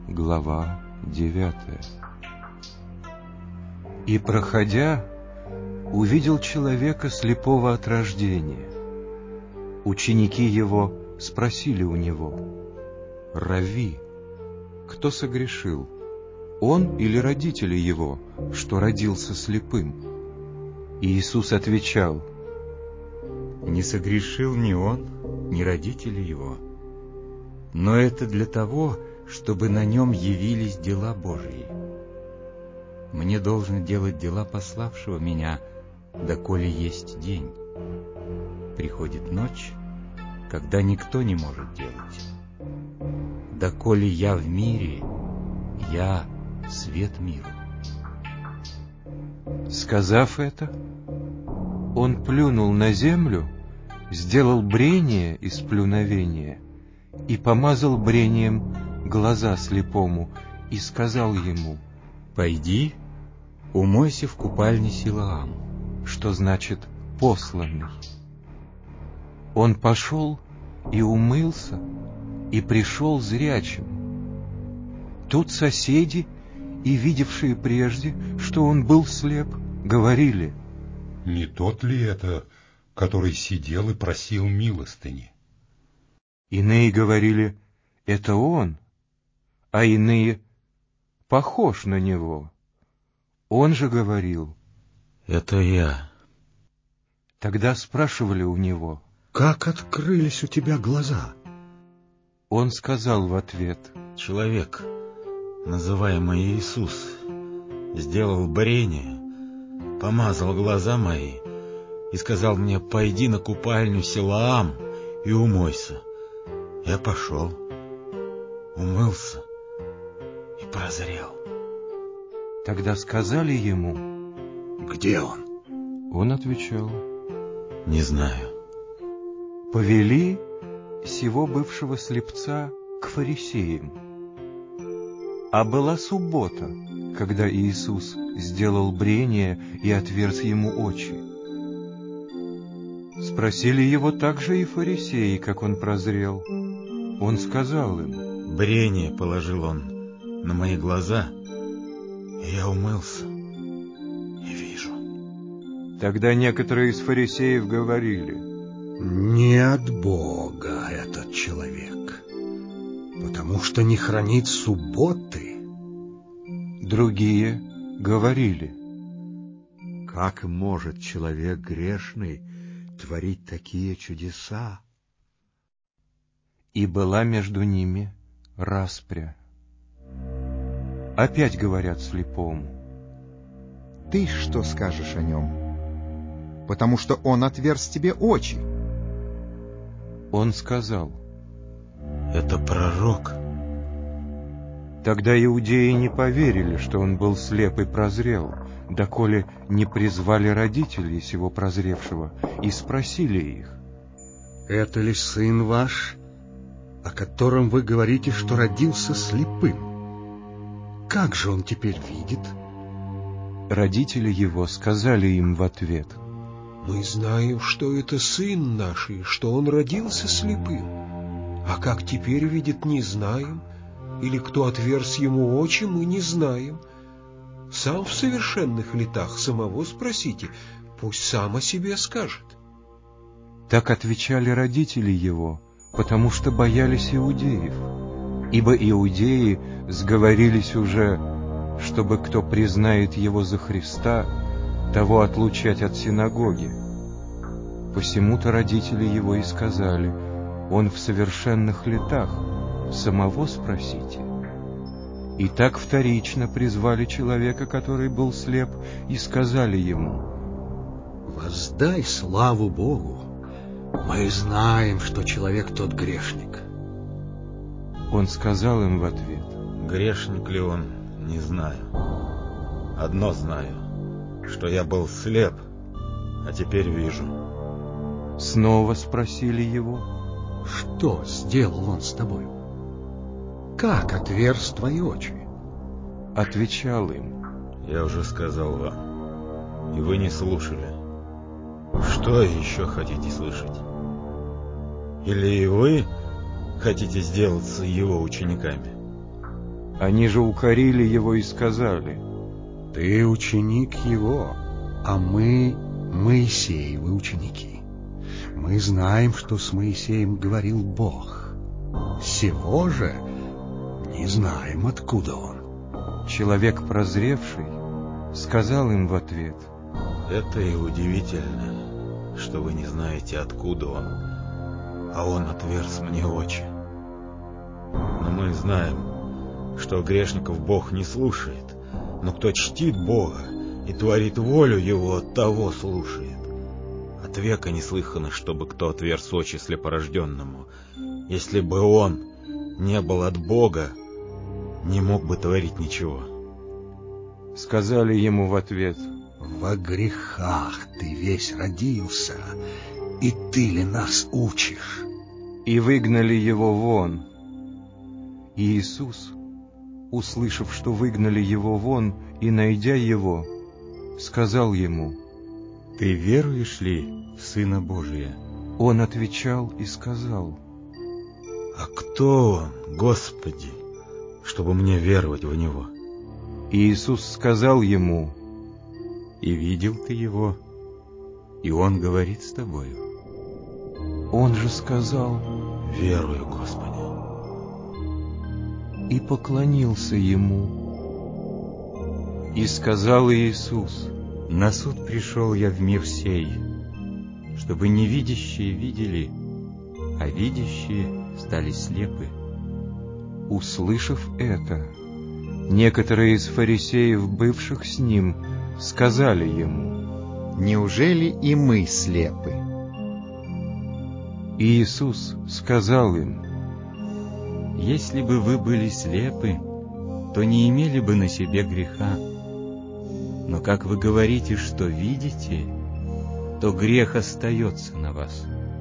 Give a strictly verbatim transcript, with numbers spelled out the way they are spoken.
глава девятая. И, проходя, увидел человека слепого от рождения. Ученики его спросили у него: «Равви, кто согрешил, он или родители его, что родился слепым?» И Иисус отвечал: «Не согрешил ни он, ни родители его, но это для того, чтобы на нем явились дела Божии. Мне должно делать дела пославшего меня, доколе есть день. Приходит ночь, когда никто не может делать. Доколе я в мире, я свет миру». Сказав это, он плюнул на землю, сделал брение из плюновения и помазал брением глаза слепому и сказал ему: «Пойди, умойся в купальне Силоам», что значит «посланный». Он пошел и умылся, и пришел зрячим. Тут соседи, и видевшие прежде, что он был слеп, говорили: «Не тот ли это, который сидел и просил милостыни?» Иные говорили: «Это он», а иные: «Похож на него». Он же говорил: «Это я». Тогда спрашивали у него: «Как открылись у тебя глаза?» Он сказал в ответ: «Человек, называемый Иисус, сделал брение, помазал глаза мои и сказал мне: пойди на купальню Силоам и умойся. Я пошел, умылся и прозрел». Тогда сказали ему: «Где он?» Он отвечал: «Не знаю». Повели сего бывшего слепца к фарисеям. А была суббота, когда Иисус сделал брение и отверз ему очи. Спросили его также и фарисеи, как он прозрел. Он сказал им: «Брение положил он на мои глаза, и я умылся и вижу». Тогда некоторые из фарисеев говорили: «Не от Бога этот человек, потому что не хранит субботы». Другие говорили: «Как может человек грешный творить такие чудеса?» И была между ними распря. Опять говорят слепому: «Ты что скажешь о нем? Потому что он отверз тебе очи». Он сказал: «Это пророк». Тогда иудеи не поверили, что он был слеп и прозрел, доколе не призвали родителей сего прозревшего и спросили их: «Это ли сын ваш, о котором вы говорите, что родился слепым? Как же он теперь видит?» Родители его сказали им в ответ: «Мы знаем, что это сын наш, и что он родился слепым. А как теперь видит, не знаем, или кто отверз ему очи, мы не знаем. Сам в совершенных летах самого спросите, пусть сам о себе скажет». Так отвечали родители его, потому что боялись иудеев, ибо иудеи сговорились уже, чтобы кто признает его за Христа, того отлучать от синагоги. Посему-то родители его и сказали: он в совершенных летах, самого спросите. И так вторично призвали человека, который был слеп, и сказали ему: «Воздай славу Богу, мы знаем, что человек тот грешник». Он сказал им в ответ: Грешник ли он, не знаю. Одно знаю, что я был слеп, а теперь вижу. Снова спросили его: «Что сделал он с тобою? Как отверз твои очи?» Отвечал им: Я уже сказал вам, и вы не слушали. Что еще хотите слышать? Или и вы хотите сделаться его учениками? Они же укорили его и сказали: «Ты ученик его, а мы Моисеевы ученики. Мы знаем, что с Моисеем говорил Бог. Сего же не знаем, откуда он». Человек прозревший сказал им в ответ: «Это и удивительно, что вы не знаете, откуда он, а он отверз мне очи. Но мы знаем, что грешников Бог не слушает, но кто чтит Бога и творит волю Его, того слушает. От века не слыхано, чтобы кто отверз очи слепорожденному. Если бы он не был от Бога, не мог бы творить ничего». Сказали ему в ответ: «Во грехах ты весь родился, и ты ли нас учишь?» И выгнали его вон. И Иисус, услышав, что выгнали его вон, и найдя его, сказал ему: «Ты веруешь ли в Сына Божия?» Он отвечал и сказал: «А кто он, Господи, чтобы мне веровать в Него?» И Иисус сказал ему: «И видел ты его, и он говорит с тобою». Он же сказал: «Верую, Господи». И поклонился ему. И сказал Иисус: «На суд пришел я в мир сей, чтобы невидящие видели, а видящие стали слепы». Услышав это, некоторые из фарисеев, бывших с ним, сказали ему: «Неужели и мы слепы?» И Иисус сказал им: «Если бы вы были слепы, то не имели бы на себе греха. Но как вы говорите, что видите, то грех остается на вас».